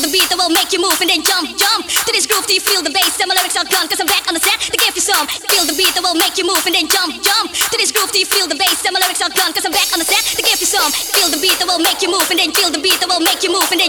the beat that will make you move and then jump, jump to this groove till you feel the bass. And my lyrics are gone, cause I'm back on the set to give you some. Feel the beat that will make you move and then jump, jump to this groove till you feel the bass. And my lyrics are gone, cause I'm back on the set to give you some. Feel the beat that will make you move and then feel the beat that will make you move and